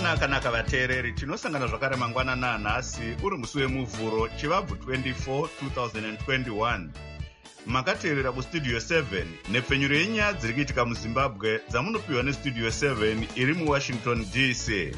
Mangwana vateereri, tinosangana zvakare mangwanana nhasi uri musi wemuvhuro chivabvu 24 2021. Makateerera kustudio 7 nepfenyuro yenyaya dziri kuitika muzimbabwe dzamunopiwa nestudio 7 iri muwashington DC.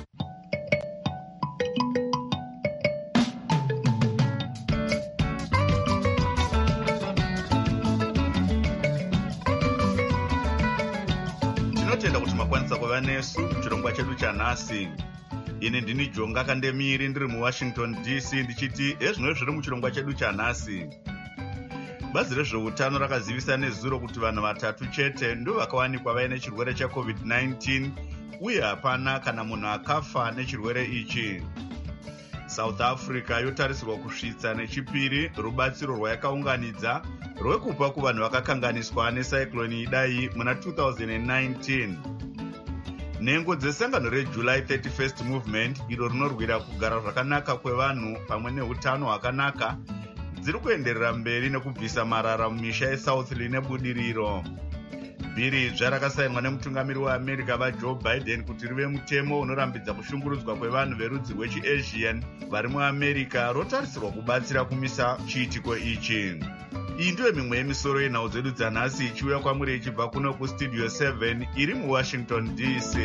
Tinotenda kuti makwanisa kuva nesu muchirongwa chedu chanhasi. Ini ndini Jonga Kandemiri ndiri muwashington DC ndichiti ezvino zviri muchirongwa chedu chanhasi. Bazi rezveutano rakazivisa nezuro kuti vanhu vatatu chete ndo vakawanikwa vaine chirwere cheCovid-19 uye hapana kana munhu akafa nechirwere ichi. South Africa yotarisirwa kusvitsa nechipiri rubatsiro rwayakaunganidza rwekupa kuvanhu vakakanganiswa necyclone Idai muna 2019. Nhengo dzesangano reJuly 31st Movement iro rinorwira kugara zvakanaka kwevanhu pamwe neutano hwakanaka dziri kuenderera mberi nekubvisa marara mumisha yeSouth nebudiriro. Bhiri idzva rakasainwa nemutungamiri weAmerica vaJoe Biden kuti rive mutemo unorambidza kushungurudzwa kwevanhu verudzi rwechiAsian vari muAmerica rotarisirwa kubatsira kumisa chiitiko ichi. Iyi ndiyo mimwe yemisoro yenhau dzedu dzanhasi ichiuya kwamuri ichibva kuno kustudio 7 iri muwashington DC.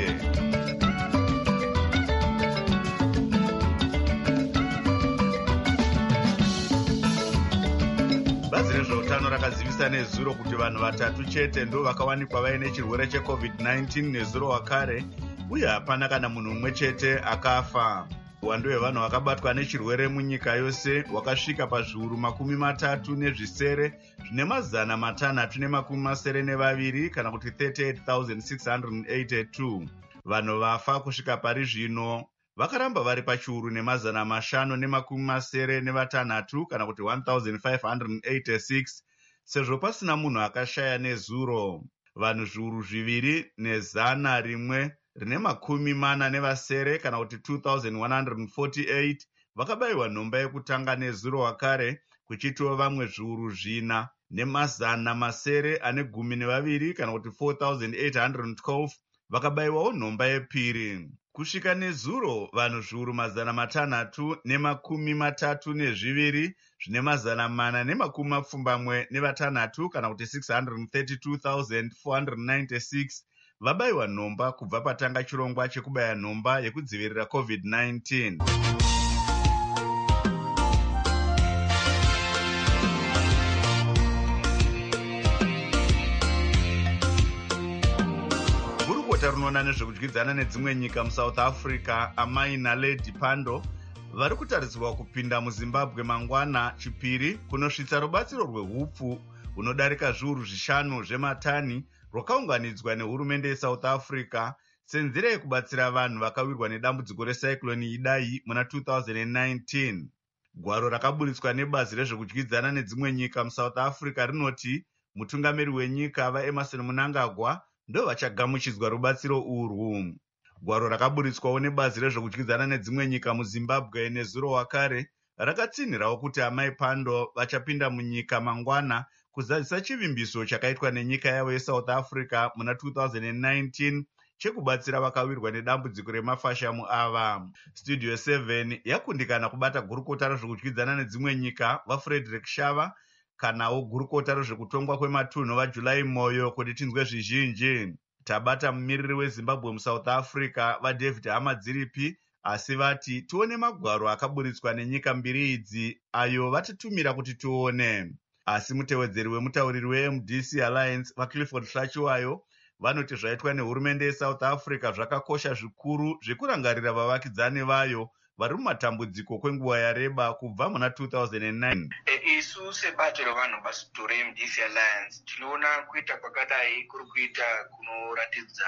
Bazi rezveutano rakazivisa nezuro kuti vanhu vatatu chete ndo vakawanikwa vaine chirwere cheCovid-19 nezuro wakare uye hapana kana munhu mumwe chete akafa. Uwandu hwevanhu vakabatwa nechirwere munyika yose wakasvika pazviuru 37 zvine mazana 572 kana kuti 38,682. Vanhu vafa kusvika pari zvino vakaramba vari pachiuru nemazana 576 kana kuti 1,586 sezvo pasina munhu akashaya nezuro. Vanhu zviuru 2,147 kana kuti 2,148 vakabayiwa nhomba yekutanga nezuro wakare, kuchitiwa vamwe zviuru 4,912 kana kuti 4,812 vakabayiwawo nhomba yepiri. Kusvika nezuro vanhu zviuru 332 zvine mazana 476 kana kuti 632,496 vabayiwa nhomba kubva patanga chirongwa chekubaya nhomba yekudzivirira COVID-19. Gurukota rinoona nezvekudyidzana nedzimwe nyika muSouth Africa, amai Naledi Pandor, vari kutarisirwa kupinda muZimbabwe mangwana chipiri kunosvitsa rubatsiro rwehupfu hunodarika zviuru 5 zvematani rwakaunganidzwa nehurumende yeSouth Africa senzira yekubatsira vanhu vakawirwa nedambudziko recyclone Idai muna 2019. Gwaro rakaburitswa nebazi rezvekudyidzana nedzimwe nyika muSouth Africa rinoti mutungamiri wenyika vaEmmerson Mnangagwa ndo vachagamuchidzwa rubatsiro urwu. Gwaro rakaburitswawo nebazi rezvekudyidzana nedzimwe nyika muZimbabwe nezuro wakare rakatsinhirawo kuti amai Pandor vachapinda munyika mangwana kuzadzisa chivimbiso chakaitwa nenyika yavo yeSouth Africa muna 2019 chekubatsira vakawirwa nedambudziko remafashamu ava. Studio 7 yakundikana kubata gurukota rezvekudyidzana nedzimwe nyika vaFrederick Shava kanawo gurukota rezvekutongwa kwematunhu vaJuly Moyo kuti tinzwe zvizhinji. Tabata mumiriri weZimbabwe muSouth Africa vaDavid Hamadziripi asi vati tione magwaro akaburitswa nenyika mbiri idzi ayo vatitumira kuti tione. Asi mutevedzeri wemutauriri weMDC Alliance vaClifford Hlachiwayo vanoti zvaitwa nehurumende yeSouth Africa zvakakosha zvikuru zvekurangarira vavakidzani vayo vari mumatambudziko kwenguva yareba kubva muna 2009. Isu sebato revanhu basuto reMDC Alliance tinoona kuita kwakadai kuri kuita kunoratidza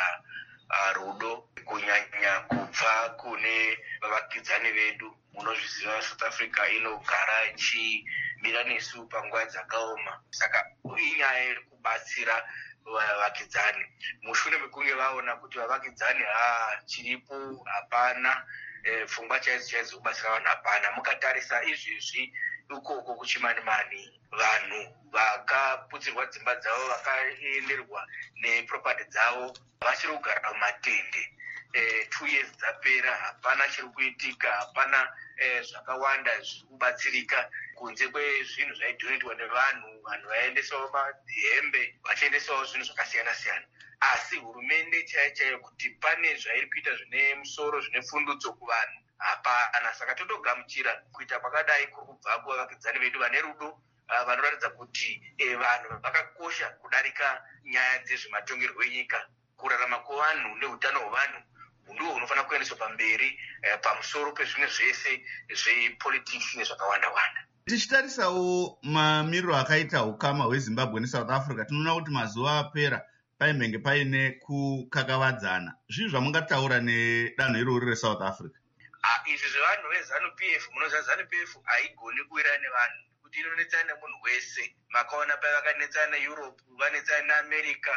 rudo kunyanya kubva kune vavakidzani vedu. Munozviziva South Africa inogara ichimira nesu panguva dzakaoma, saka inyaya iri kubatsira vavakidzani. Mushure mekunge vaona kuti vavakidzani chiripo hapana, pfungwa chaidzo kubatsira vanhu hapana, mukatarisa izvezvi ukoko kuchimanimani vanhu vakaputsirwa dzimba dzavo, vakaenderwa nepropati dzavo vachiri kugara mumatende. 2 years dzapera hapana chiri kuitika, hapana zvakawanda zviri kubatsirika kunze kwezvinhu zvaidhonetwa nevanhu, vanhu vaendesawo mahembe vachiendesawo zvinhu zvakasiyana siyana. Asi hurumende chaiyo kuti pane zvairi kuita zvine musoro, zvine pfundutso kuvanhu hapana. Saka totogamuchira kuita kwakadai kuri kubva kuvavakidzani vedu vane rudo, vanoratidza kuti vanhu vakakosha kudarika nyaya dzezvematongerwo enyika. Kurarama kwevanhu neutano hwevanhu ndiwo unofanira kuendeswa pamberi pamusoro pezvimwe zvese zvepolitics nezvakawanda-wanda. Tichitarisawo mamiriro akaita ukama hweZimbabwe neSouth Africa, tinoona kuti mazuva apera paimenge paine kukakavadzana. Zvii zvamungataura nedanho irori reSouth Africa? Izvi zvevanhu veZANU-PF, munoziva ZANU-PF haigoni kuwirana nevanhu, kuti inonetsana nemunhu wese. Makaona pai vakanetsana neEurope, vanetsana neAmerica,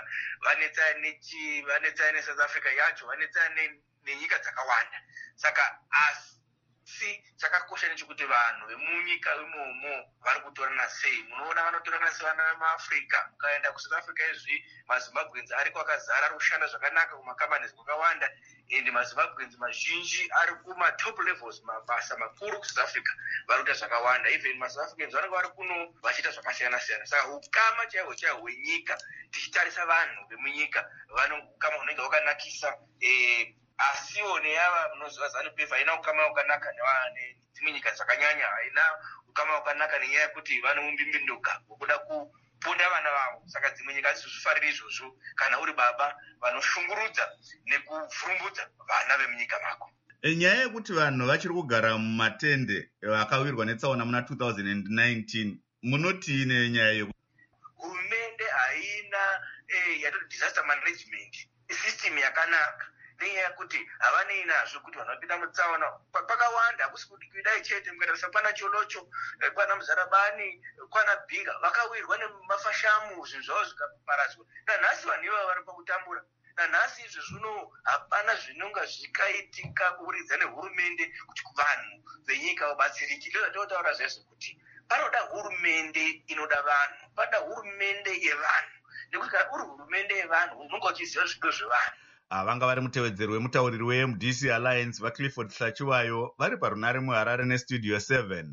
vanetsana neSouth Africa yacho, vanetsana nenyika dzakawanda. Saka asi chakakosha nechekuti vanhu vemunyika imomo vari kutorana sei. Munoona vanotorana sevana vemaAfrica. Mukaenda kuSouth Africa izvi maZimbabweans ariko akazara, ari kushanda zvakanaka kumakambani kwakawanda, ende maZimbabweans mazhinji ari kuma-top levels, mabasa makuru kuSouth Africa, vari kuita zvakawanda. Even maSouth Africans vanenge vari kuno vachiita zvakasiyana siyana. Saka ukama chaihwo hwenyika, tichitarisa vanhu vemunyika, ukama hunenge hwakanakisa. Asiwo neava munoziva ZANU-PF haina ukama hwakanaka nedzimwe nyika dzakanyanya, haina ukama hwakanaka nenyaya yekuti vanoumbimbinduka hwekuda kuponda vana vavo. Saka dzimwe nyika hadzizvifariri izvozvo kana uri baba vanoshungurudza nekuvhurumbudza vana vemunyika mako. Nyaya yekuti vanhu vachiri kugara mumatende vakawirwa netsaona muna 2019, munoti nenyaya yekuti hurumende haina yatoti disaster management system yakanaka, nenyaya yekuti havanei nazvo kuti vanhu vapinda mutsaona pakawanda. Hakusi kuti kudai chete, mukatarisa pana Cholocho, kwana Muzarabani, kwana Bhinga, vakawirwa nemafashamu, zvinhu zvavo zvikaparadzwa. Nanhasi vanhu ivava vari pakutambura. Nanhasi izvo zvino hapana zvinonga zvakaitika kuburidza nehurumende kuti vanhu venyika vabatsirike. Ndizvo zvatinotaura zvezvo kuti panoda hurumende inoda vanhu, panoda hurumende yevanhu, nekuti kana uri hurumende yevanhu unonga uchiziva zvido zvevanhu. Vanga vari mutevedzeri wemutauriri weMDC Alliance vaClifford Hlachiwayo vari parunare muHarare neStudio 7.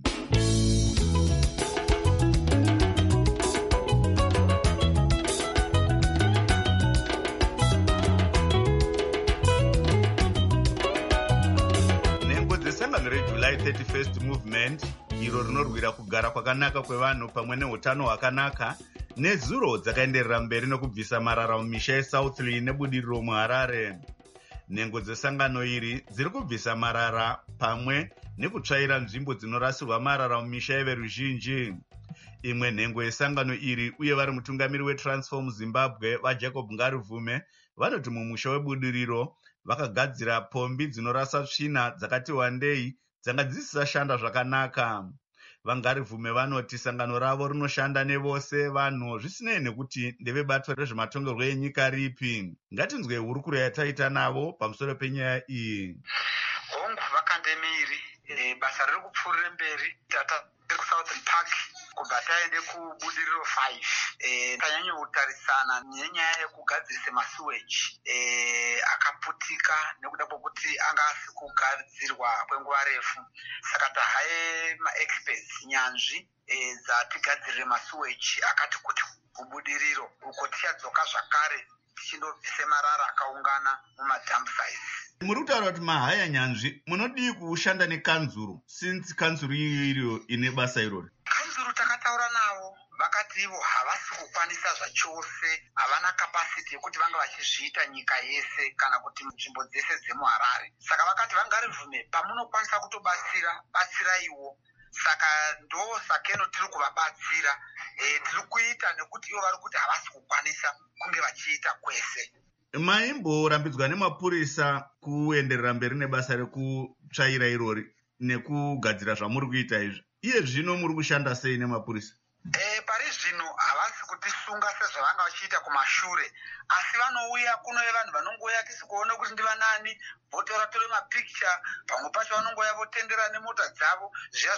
Nhengo dzesangano reJuly 31st Movement, iro rinorwira kugara kwakanaka kwevanhu pamwe neutano hwakanaka, nezuro dzakaenderera mberi nokubvisa marara mumisha yeSouthly nebudiriro muHarare. Nhengo dzesangano iri dziri kubvisa marara pamwe nekutsvaira nzvimbo dzinorasirwa marara mumisha yeveruzhinji. Imwe nhengo yesangano iri uye vari mutungamiri weTransform Zimbabwe vaJacob Ngaruvume vanoti mumusha webudiriro vakagadzira pombi dzinorasa tsvina dzakati wandei dzanga dzisisashanda zvakanaka. VaNgaruvume vanoti sangano ravo rinoshanda nevose vanhu zvisinei nekuti ndevebato rezvematongerwo enyika ripi. Ngatinzwe hurukuro yataita navo pamusoro penyaya iyi. Hongu vakandemiri basa riri kupfuurira mberi. Tata kuSouthern Park kubva taende kubudiriro 5 tanyanya kutarisana nenyaya yekugadzirisa masuweji akaputika nekuda kwokuti anga asi kugadzirwa kwenguva refu. Saka tahaye maexperts, nyanzvi dzatigadzirire masuweji, akati kuti kubudiriro uko tichadzoka zvakare tichindobvise marara akaungana mumadump sites. Muri kutaura kuti mahaya nyanzvi, munodii kushanda nekanzuru since kanzuru iyo ine basa irori? Kanzuru takataura navo vakati ivo havasi kukwanisa zvachose, havana kapasiti yekuti vanga vachizviita nyika yese kana kuti nzvimbo dzese dzemuHarare. Saka vakati vaNgaruvume, pamunokwanisa kutobatsira ivo. Saka ndo sakeno tiri kuvabatsira, tiri kuita nekuti ivo vari kuti havasi kukwanisa kunge vachiita kwese. Maimborambidzwa nemapurisa kuenderera mberi nebasa rekutsvaira irori nekugadzira zvamuri kuita izvi. Iye zvino muri kushanda sei nemapurisa? Pari zvino havasi kutisunga sezvavanga vachiita kumashure, asi vanouya kunouya vanhu vanongouya tisi kuona kuti ndivanani, votora mapikicha, pamwe pacho vanongouya votendera nemota dzavo, zviya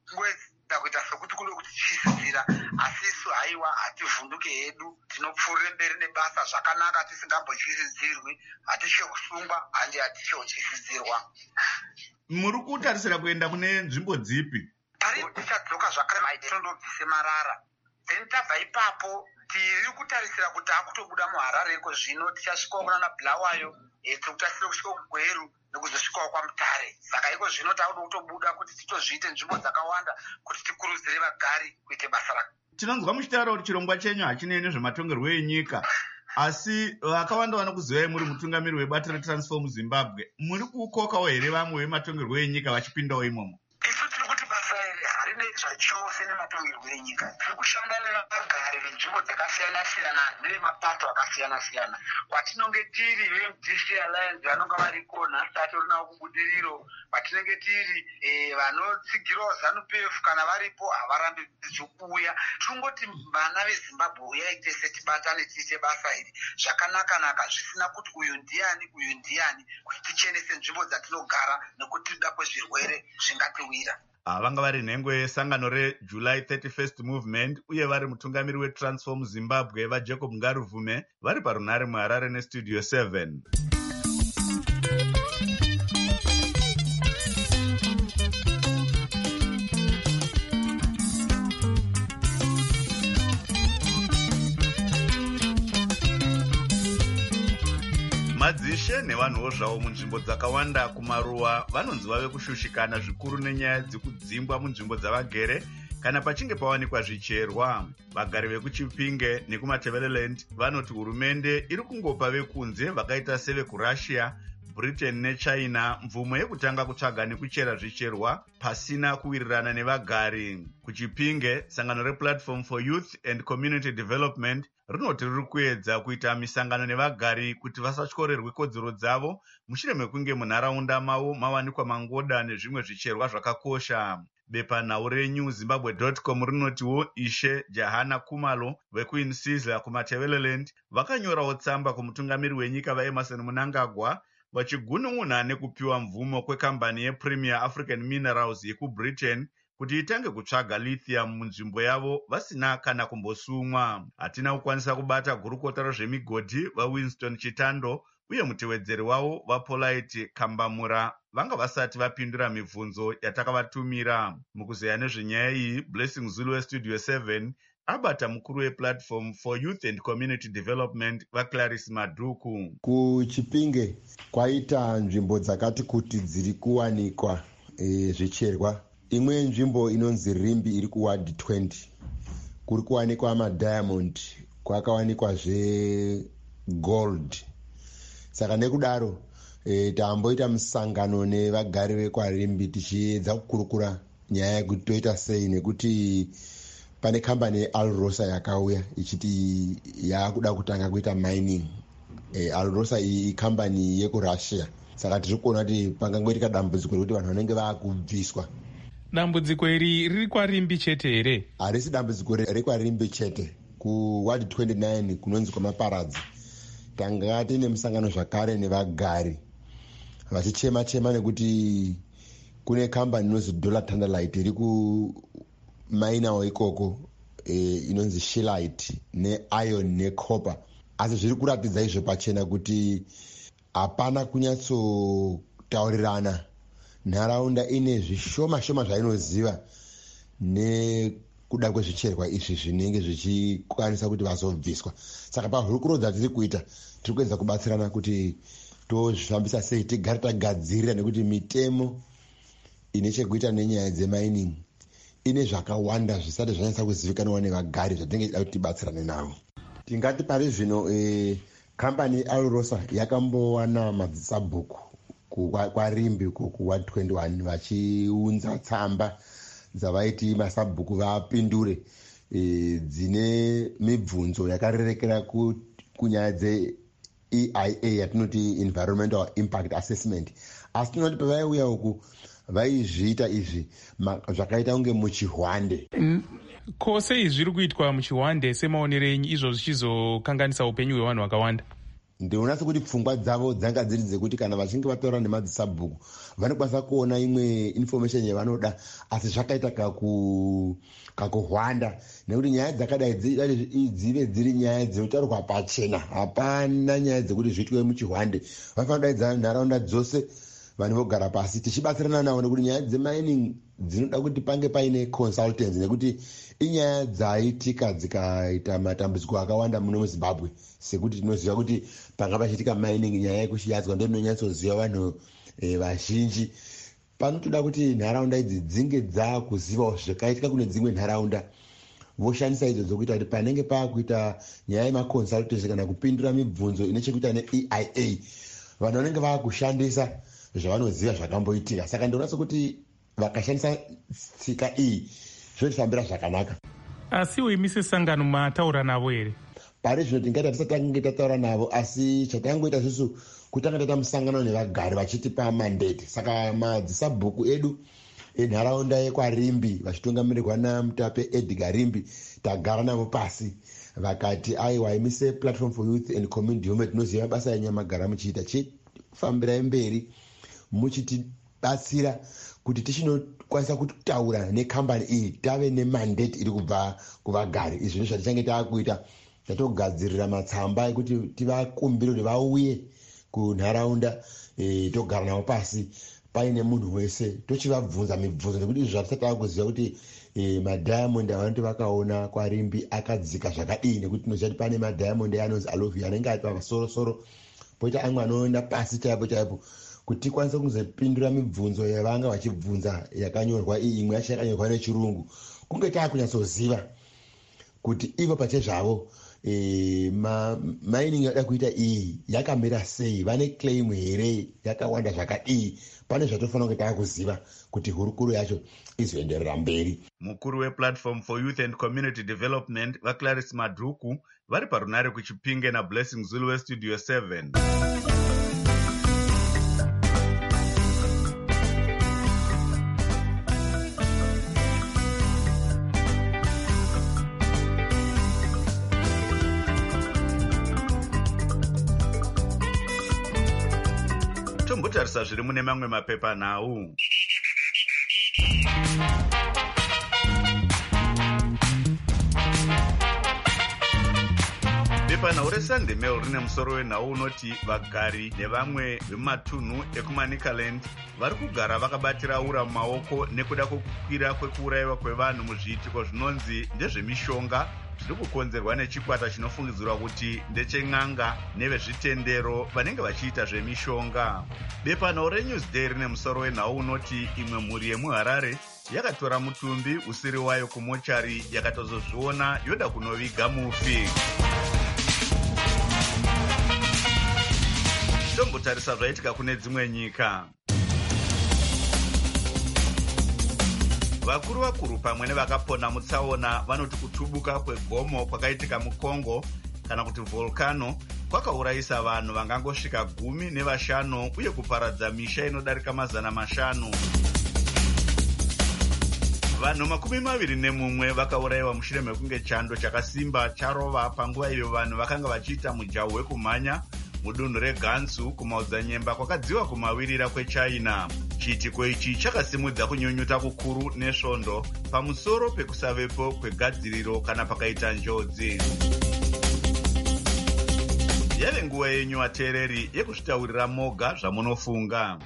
ngoeda kuita sokuti kude kuti tichisidzira, asi isu haiwa hativhunduke hedu, tinopfuurire mberi nebasa zvakanaka tisingambochisidzirwi, hatichekusungwa handi haticheuchisidzirwa. Muri kutarisira kuenda kune nzvimbo dzipi? Tichadzoka zvakare tondobvise Marara, then tabva ipapo tiri kutarisira kuti akutobuda muHarare iko zvino tichasvikawo kunana Bulawayo, tirikutasira kusvika kuGweru nekuzosvikawo kwaMutare. Saka iko zvino takuda kutobuda kuti titozviite nzvimbo dzakawanda kuti tikurudzire vagari kuite basa rako. Tinonzwa muchitaura kuti chirongwa chenyu hachinei nezvematongerwo enyika, asi vakawanda vanokuzivai muri mutungamiri webato reTransform Zimbabwe. Muri kukokawo here vamwe vematongerwo enyika vachipindawo imomo? Isu tiri kuti basa iri harinei zvachose nematongerwo enyika. Tiri kushanda nevagari venzvimbo dzakasiyana-siyana nevemapato akasiyana-siyana. Kwatinonge tiri veMDC Alliance vanonga variko nhasi atorinawo kubudiriro, kwatinenge tiri vanotsigirawo ZANU-PF kana varipo havarambidzwi kuuya. Tingoti vana veZimbabwe uyai tese tibatane tiite basa iri zvakanaka-naka, zvisina kuti uyu ndiani kuti tichenese nzvimbo dzatinogara nekuti tida kwezvirwere zvingatiwira. Vanga vari nhengo yesangano reJuly 31st Movement uye vari mutungamiri weTransform Zimbabwe vaJacob Ngaruvume vari parunhare muHarare neStudio 7. Madzishe nevanhuwo zvavo munzvimbo dzakawanda kumaruwa vanonzi vave kushushikana zvikuru nenyaya dzekudzimbwa munzvimbo dzavagere kana pachinge pawanikwa zvicherwa. Vagari vekuChipinge nekumaTebeleland vanoti hurumende iri kungopa vekunze vakaita sevekurussia, Britain neChina mvumo yekutanga kutsvaga nekuchera zvicherwa pasina kuwirirana nevagari. KuChipinge, sangano rePlatform for Youth and Community Development rinoti riri kuedza kuita misangano nevagari kuti vasatyorerwe kodzero dzavo mushure mekunge munharaunda mavo mawanikwa mangoda nezvimwe zvicherwa zvakakosha. Bepanhau reNewZimbabwe.com rinotiwo Ishe Jahana Kumalo vekuInsizla kumaTebeleland vakanyorawo tsamba kumutungamiri wenyika vaEmerson Mnangagwa vachigunun'una nekupiwa mvumo kwekambani yePremier African Minerals yekuBritain kuti itange kutsvaga lithium munzvimbo yavo vasina kana kumbosumwa. Hatina kukwanisa kubata gurukota rezvemigodhi vaWinston Chitando uye mutevedzeri wavo vaPolite Kambamura vanga vasati vapindura mibvunzo yatakavatumira. Mukuzeya nezvenyaya iyi, Blessing Zulu weStudio 7 abata mukuru wePlatform for Youth and Community Development vaClarice Madhuku. KuChipinge kwaita nzvimbo dzakati kuti dziri kuwanikwa zvicherwa. Imwe nzvimbo inonzi Rimbi iri kuward 20 kuri kuwanikwa madiamond, kwakawanikwa gold. Saka nekudaro tamboita musangano nevagari vekwaRimbi tichiedza kukurukura nyaya yekuti toita sei, nekuti pane kambani yeAlrosa yakauya ichiti yakuda kutanga kuita mining. Alrosa iyi kambani yekurussia, saka tiri kuona kuti pangangoitika dambudziko rekuti vanhu vanenge vakubviswa. Dambudziko iri riri kwaRimbi chete here? Harisi dambudziko rekwaRimbi chete. Kuward 29 kunonzi kwamaparadzi tanga tine musangano zvakare nevagari vachichema-chema nekuti kune kambani inonzi Dollar Tantalite iri kumainawo ikoko inonzi Shellite neIron necopper, asi zviri kuratidza izvo pachena kuti hapana kunyatsotaurirana. Nharaunda ine zvishoma-shoma zvainoziva nekuda kwezvicherwa izvi zvinenge zvichikwanisa kuti vazobviswa. Saka pahurikurodza tiri kuita, tiri kuedza kubatsirana kuti tozvifambisa sei, tigare tagadzirira, nekuti mitemo ine chekuita nenyaya dzemining ine zvakawanda zvisati zvanyatsa kuzivikanwa nevagari zvatinenge da kuti tibatsirane navo. Tingati pari zvino kambani yeAlrosa yakambowana madzisabhuku kwaRimbi kuward 21 vachiunza tsamba dzavaiti masabhuku vapindure dzine mibvunzo yakarerekera kunyaya dzeEIA yatinoti Environmental Impact Assessment. Asi tinoti pavaiuya uku vaizviita izvi zvakaita kunge muchihwande. Ko sei zviri kuitwa muchihwande semaonero enyu izvo zvichizokanganisa upenyu hwevanhu vakawanda? ndinoona sekuti pfungwa dzavo dzanga dziri dzekuti kana vachinge vataura nemadzisabhuku vanokwanisa kuona imwe information yavanoda, asi zvakaita kakuhwanda nekuti nyaya dzakadai dzive dziri nyaya dzinotaurwa pachena. Hapana nyaya dzekuti zviitwe muchihwande. Vanofanira kudaidza nharaunda dzose vanhu vogara pasi tichibatsirana navo, nekuti nyaya dzemining dzinoda kuti pange paine consultants, nekuti inyaya dzaitika dzikaita matambudziko akawanda muno muZimbabwe. Sekuti tinoziva kuti panga pachiitika mining, nyaya yekuchiyatswa ndo inonyatsoziva vanhu vazhinji. Panotoda kuti nharaunda idzi dzinge dzakuzivawo zvakaitika kune dzimwe nharaunda, voshandisa idzo dzokuita kuti panenge paakuita nyaya yemaconsultancy kana kupindura mibvunzo ine chekuita neEIA, vanhu vanenge vaakushandisa zvavanoziva zvakamboitika. Saka ndinoona sekuti vakashandisa tsika iyi zvotifambira zvakanaka. Asi uimisi sangano mataura navo here? Pari zvino tingaita tisati tange tataura navo, asi chatangoita isusu kutanga taita musangano nevagari vachitipa mandate. Saka madzisabhuku edu enharaunda yekwaRimbi vachitungamirirwa naMutape Edgar Rimbi tagara navo pasi vakati aiwa imise Platform for Youth and Community Development, tinoziva basa yenyamagara muchiita chifambirai mberi muchitibatsira kuti tichinokwanisa kutaura nekambani iyi tave nemandate iri kubva kuvagari. Izvi ndizvo zvatichange taakuita. Tatogadzirira matsamba ekuti tivakumbire kuti vauye kunharaunda togara navo pasi paine munhu wese tochivabvunza mibvunzo, nekuti izvi zvatisati taakuziva kuti madiamond avanoti vakaona kwaRimbi akadzika zvakadii, nekuti tinoziva kuti pane madiamond anonzi Alovia anenge ari pasorosoro, poita amwe anoenda pasi chaipo chaipo, kuti tikwanise kuzopindura mibvunzo yavanga vachibvunza yakanyorwa iyi. Imwe yacho yakanyorwa nechirungu, kunge taakunyatsoziva kuti ivo pache zvavo mining yada kuita iyi yakamira sei, vane claim here, yakawanda zvakadii. Pane zvatofanira kunge taakuziva kuti hurukuru yacho izoenderera mberi. Mukuru wePlatform for Youth and Community Development vaClarice Madhuku vari parunare kuChipinge naBlessing Zulu weStudio 7. Tombotarisa zviri mune mamwe mapepa nhau. Bepa nhau reSunday Mail rine musoro wenhau unoti vagari nevamwe vemumatunhu ekuManicaland vari kugara vakabatira ura mumaoko nekuda kwokukwira kwekuurayiwa kwevanhu muzviitiko zvinonzi ndezvemishonga zviri kukonzerwa nechikwata chinofungidzirwa kuti ndechen'anga nevezvitendero vanenge vachiita zvemishonga. Bepanhau reNewsday rine musoro wenhau unoti imwe mhuri yemuHarare yakatora mutumbi usiri wayo kumochari yakatozozviona yoda kunoviga mufi. Tombotarisa zvaitika kune dzimwe nyika. Vakuru pamwe nevakapona mutsaona vanoti kutubuka kwegomo kwakaitika muCongo kana kuti volcano kwakaurayisa vanhu vangangosvika 15 uye kuparadza misha inodarika 500. Vanhu 21 vakaurayiwa mushure mekunge chando chakasimba charova panguva iyo vanhu vakanga vachiita mujaho wekumhanya mudunhu reGansu kumaodzanyemba kwakadziwa kumawirira kweChina. Chiitiko ichi chakasimudza kunyunyuta kukuru nesvondo pamusoro pekusavepo kwegadziriro kana pakaita njodzi. Yave nguva yenyu vateereri yekuzvitaurira moga zvamunofunga.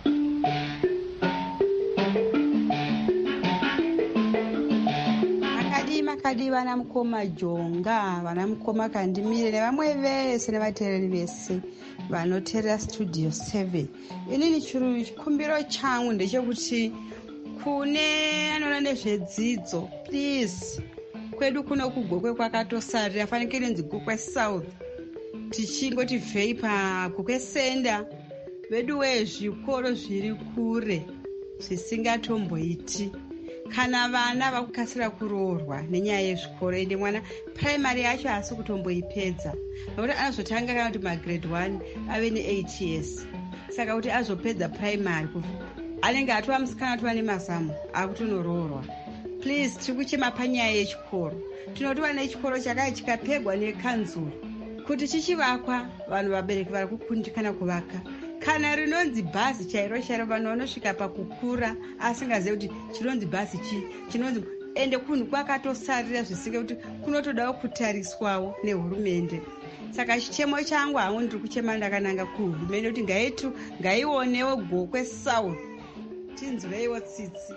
Makadi vana mukoma Jonga, vana mukoma Kandimire nevamwe vese nevateereri vese vanoteerera Studio 7. Inini chikumbiro changu ndechekuti kune anoona nezvedzidzo, please, kwedu kuno kugokwe kwakatosarira, fanikire nzi Gokwe South, tichingoti vhei paGokwe Senda, vedu wezvikoro zviri kure zvisingatomboiti. Kana vana vakukasira kuroorwa nenyaya yezvikoro, ende mwana primary yacho haasi kutomboipedza, nokuti anozotanga kana kuti magrade 1 ave ne8 years. Saka kuti azopedza primary anenge atova musikana atova nemazamu akutonoroorwa. Please, tiri kuchema panyaya yechikoro. Tinoti vana chikoro chakanga chikapegwa nekanzuru kuti chichivakwa vanhu vabereki vari kukundikana kuvaka. Kana rinonzi bhazi chairo chairo vanhu vanosvika pakukura asingazivi kuti chinonzi bhazi chinonzi ende kunhu kwakatosarira zvisinge kuti kunotodawo kutariswawo nehurumende. Saka chitemo changu hangu ndiri kuchema ndakananga kuhurumende kuti ngaionewo gokwe South tinzwireiwo tsitsi.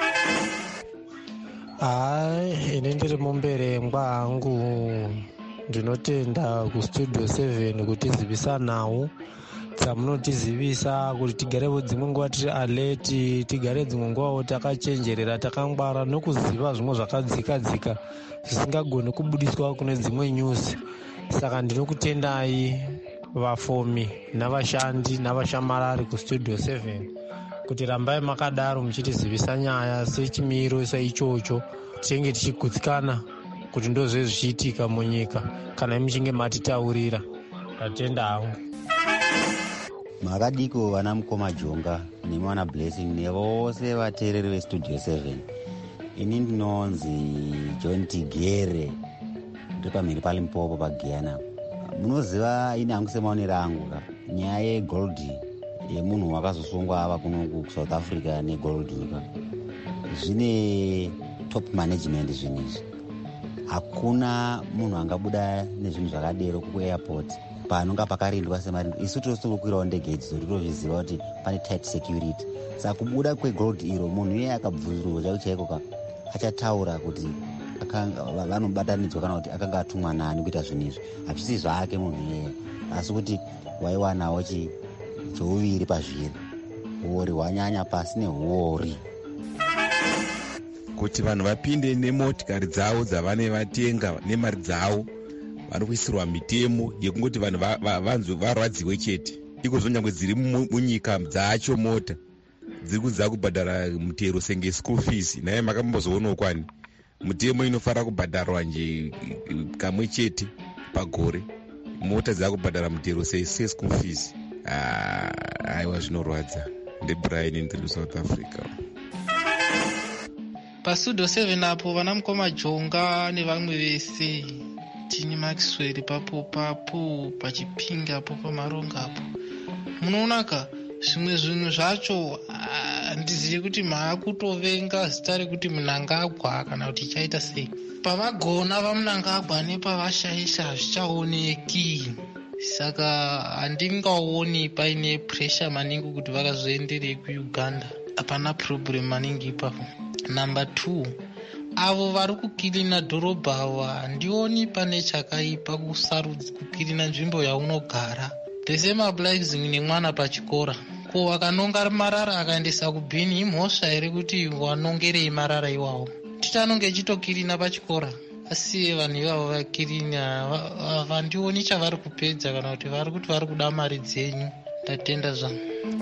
Ine ndiri mumberengwa hangu ndinotenda kustudio 7 kutizivisa dzamunotizivisa kuti tigarewo dzimwe nguva tiri aleti, tigare dzimwe nguvawo takachenjerera takangwara nokuziva zvimwe zvakadzika zvisingagoni kubudiswa kune dzimwe news. Saka ndinokutendai vafomi navashandi navashamarari kustudio 7 kuti rambai makadaro muchitizivisa nyaya sechimiro saichocho tinenge tichigutsikana kuti ndozve zvichiitika munyika kana muchinge matitaurira. Tatenda hangu. Makadiko vana mukoma Jonga nemwana Blessing nevose vateereri vestudio 7. Ini ndinonzi John Tigere ndiri pamhiri paLimpopo paGiyana. Munoziva ini hangu semaonero angu nyaya yegold yemunhu wakazosungwa ava kuno kuSouth Africa negold zvine top management zvinizvi. Hakuna munhu angabuda nezvinhu zvakadero kuairport panonga pakarindwa semarindo. Isu tosokukwirawo ndege idzi totozviziva kuti pane tight security. Saka kubuda kwegold iro munhu iye akabvunzirwa chaiko chaiko achataura kuti vanobatanidzwa kana kuti akanga atumwa nani kuita zvinizvi. Hazvisi zvake munhu iyeye, asi kuti waiwanawo chouviri pazviri, uori hwanyanya pasi nehuori. Kuti vanhu vapinde nemotikari dzavo dzavane vatenga nemari dzavo vari kuisirwa mitemo yekungoti vanhu vanzwe varwadziwe chete. Iko zvonyangwe dziri munyika dzacho mota dziri kudzaa kubhadhara mutero senge school fees. Naye makambozoonawo kwani mutemo inofanira kubhadharwa nje kamwe chete pagore, mota dzakubhadhara mutero se-school fees. Aiwa zvinorwadza. NdeBrian ndiri South Africa. Pasudo 7 apo vana mukoma Jonga nevamwe vese tini Maxwell papo pachipinga apo pamaronga apo. Munoonaka zvimwe zvinhu zvacho handizivi kuti maakutovenga zita rekuti Mnangagwa kana kuti chaita sei. Pavagona vaMnangagwa nepavashaisha hazvichaoneki. Saka handingaoni paine pressure maningi kuti vakazoenderei kuUganda. Hapana problem maningi ipapo. Number 2, avo vari kukirina dhorobha ava handioni pane chakaipa kukirina nzvimbo yaunogara. The same applies nemwana pachikora. Ko akanonga marara akaendesa kubhini imhosva here kuti wanongerei marara iwawo? Titanonge chitokirina pachikora. Asi vanhu ivavo vakirina handioni chavari kupedza kana kuti vari kuda mari dzenyu. Tatenda zvangu.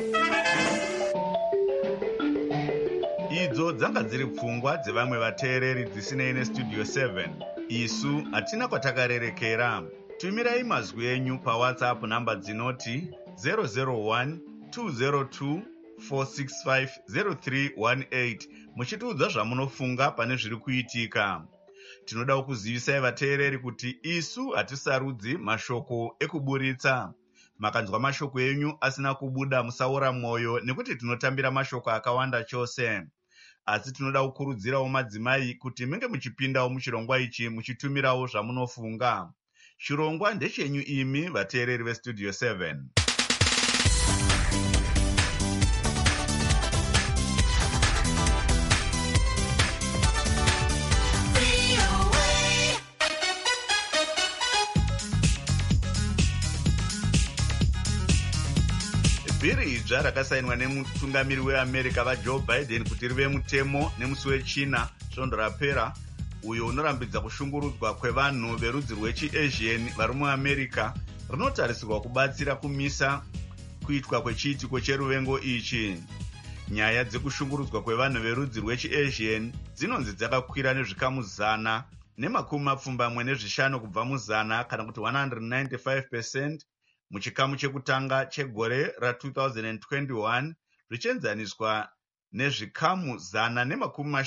Idzo dzanga dziri pfungwa dzevamwe vateereri dzisinei nestudio 7. Isu hatina kwatakarerekera. Tumirai mazwi enyu paWhatsApp namba dzinoti 001 202 465 0318 muchitiudza zvamunofunga pane zviri kuitika. Tinoda kuzivisai vateereri kuti isu hatisarudzi mashoko ekuburitsa. Makanzwa mashoko enyu asina kubuda musaora mwoyo nekuti tinotambira mashoko akawanda chose. Asi tinoda kukurudzirawo madzimai kuti munge muchipindawo muchirongwa ichi muchitumirawo zvamunofunga. Chirongwa ndechenyu imi vateereri vestudio 7. Bhiri idzva rakasainwa nemutungamiri weAmerica vaJoe Biden kuti rive mutemo nemusi wechina svondo rapera, uyo unorambidza kushungurudzwa kwevanhu verudzi rwechiAsian vari muAmerica, rinotarisirwa kubatsira kumisa kuitwa kwechiitiko cheruvengo ichi. Nyaya dzekushungurudzwa kwevanhu verudzi rwechiAsian dzinonzi dzakakwira nezvikamu 125 kubva muzana kana kuti 195% muchikamu chekutanga chegore ra2021 zvichienzaniswa nezvikamu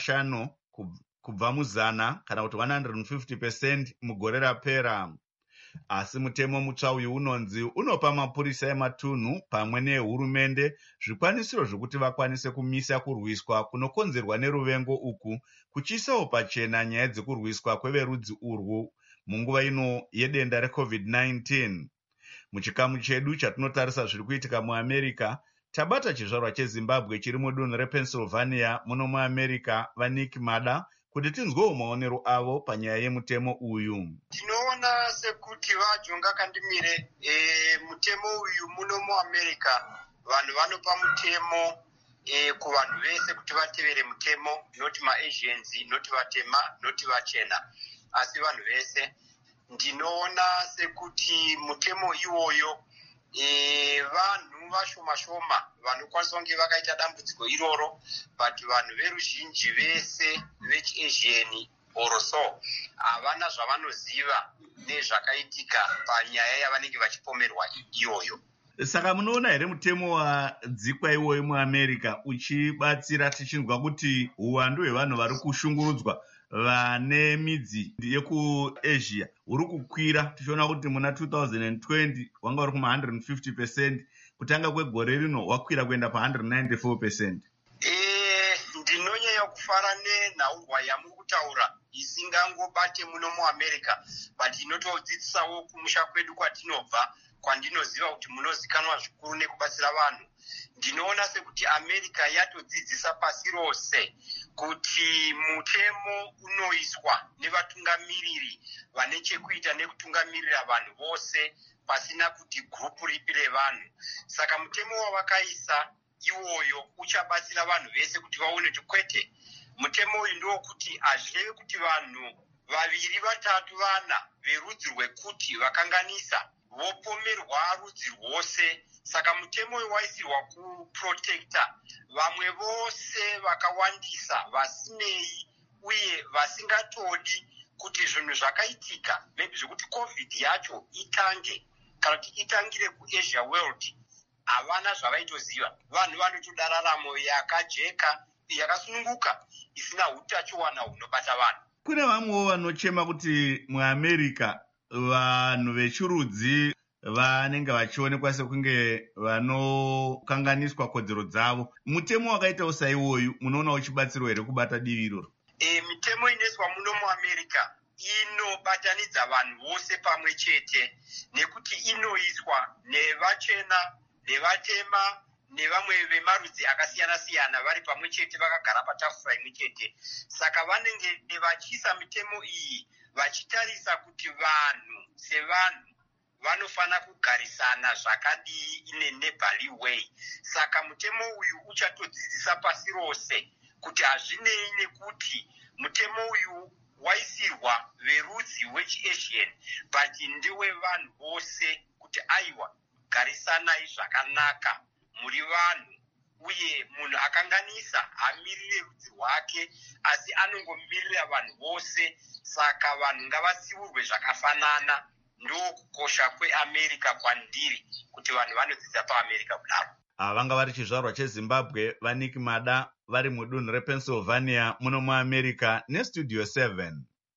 150 kubva muzana kana kuti 150% mugore rapera. asi mutemo mutsva uyu unonzi unopa mapurisa ematunhu pamwe nehurumende zvikwanisiro zvokuti vakwanise kumisa kurwiswa kunokonzerwa neruvengo uku, kuchiisawo pachena nyaya dzekurwiswa kweverudzi urwu munguva ino yedenda reCovid-19. Muchikamu chedu chatinotarisa zviri kuitika muAmerica, tabata chizvarwa cheZimbabwe chiri mudunhu rePennsylvania muno muAmerica, vaNick Mada, kuti tinzwewo maonero avo panyaya yemutemo uyu. Tinoona sekuti vajonga kandimire mutemo uyu muno muAmerica, vanhu vanopa mutemo kuvanhu vese kuti vatevere mutemo, noti maAsians, noti vatema, noti vachena, asi vanhu vese. Ndinoona sekuti mutemo iwoyo vanhu vashoma vanokwanisa kunge vakaita dambudziko iroro, but vanhu veruzhinji vese vechiAsian oroso havana zvavanoziva nezvakaitika panyaya yavanenge vachipomerwa iyoyo. Saka munoona here mutemo wadzikwa iwoyo muAmerica uchibatsira, tichinzwa kuti uwandu hwevanhu vari kushungurudzwa vane midzi yekuAsia uri kukwira. Tichiona kuti muna 2020 wanga uri kuma 150%, kutanga kwegore rino wakwira kuenda pa194%. Ndinonyanya kufara nenhaurwa yamuri kutaura isingangobate muno muAmerica, but inotodzidzisawo kumusha kwedu kwatinobva, kwandinoziva kuti munozikanwa zvikuru nekubatsira vanhu. Ndinoona sekuti America yatodzidzisa pasi rose kuti mutemo unoiswa nevatungamiriri vane chekuita nekutungamirira vanhu vose pasina kuti gurupu ripi revanhu. Saka mutemo wavakaisa iwoyo uchabatsira vanhu vese kuti vaone kuti kwete, mutemo uyu ndokuti hazvirevi kuti vanhu 2, 3, 4 verudzi rwekuti vakanganisa vopomerwa rudzi rwose. Saka mutemo uyu waisirwa kuprotekta vamwe vose vakawandisa vasinei uye vasingatodi kuti zvinhu zvakaitika, maybe zvekuti COVID yacho itange kana kuti itangire kuAsia world, havana zvavaitoziva. Vanhu vanotoda raramo yakajeka, yakasununguka, isina utachiwana hunobata vanhu. Kune vamwewo vanochema kuti muAmerica vanhu vechirudzi vanenge vachionekwa sekunge vanokanganiswa kodzero dzavo. Mutemo wakaita saiwoyu munoona uchibatsirwa here kubata divi iroro? Mitemo inoiswa muno muAmerica inobatanidza vanhu vose pamwe chete, nekuti inoiswa nevachena, nevatema, nevamwe vemarudzi akasiyana-siyana vari pamwe chete vakagara patafura imwe chete. Saka vanenge vachiisa mitemo iyi vachitarisa kuti vanhu sevanhu vanofana kugarisana zvakadii in a neighborly way. Saka mutemo uyu uchatodzidzisa pasi rose kuti hazvinei nekuti mutemo uyu waisirwa verudzi rwechiAsian, but ndewe vanhu vose kuti aiwa, garisanai zvakanaka muri vanhu, uye munhu akanganisa hamirire rudzi rwake asi anongomirira vanhu vose. Saka vanhu ngavasiurwe zvakafanana. Ndokukosha kweAmerica kwandiri kuti vanhu vanodzidza paAmerica kudaro. Vanga vari chizvarwa cheZimbabwe, vaNick Mada, vari mudunhu rePennsylvania muno muAmerica neStudio 7.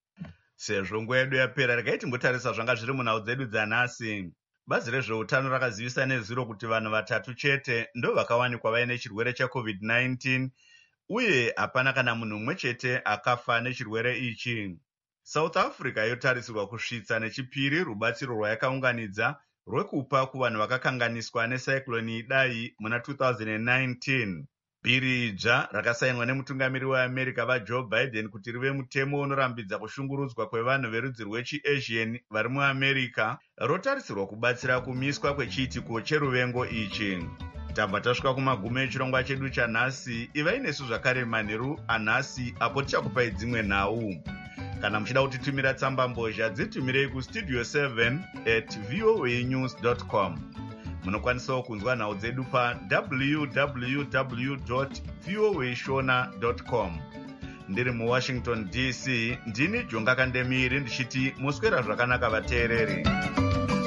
Sezvo nguva yedu yapera, regai timbotarisa zvanga zviri munhau dzedu dzanhasi. Bazi rezveutano rakazivisa nezuro kuti vanhu 3 chete ndo vakawanikwa vaine chirwere cheCovid-19, uye hapana kana munhu mumwe chete akafa nechirwere ichi. South Africa yotarisirwa kusvitsa nechipiri rubatsiro rwayakaunganidza rwekupa kuvanhu vakakanganiswa necyclone Idai muna 2019. Bhiri idzva rakasainwa nemutungamiri weAmerica vaJoe Biden kuti rive mutemo unorambidza kushungurudzwa kwevanhu verudzi rwechiAsian vari muAmerica rotarisirwa kubatsira kumiswa kwechiitiko cheruvengo ichi. Tabva tasvika kumagumo echirongwa chedu chanhasi. Ivai nesu zvakare manheru anhasi apo tichakupai dzimwe nhau. Kana muchida kutitumira tsamba mbozha, dzitumirei kustudio 7@voanews.com. Munokwanisawo kunzwa nhau dzedu pa www.voashona.com. Ndiri muWashington DC, ndini Jonga Kandemiri ndichiti muswera zvakanaka vateereri.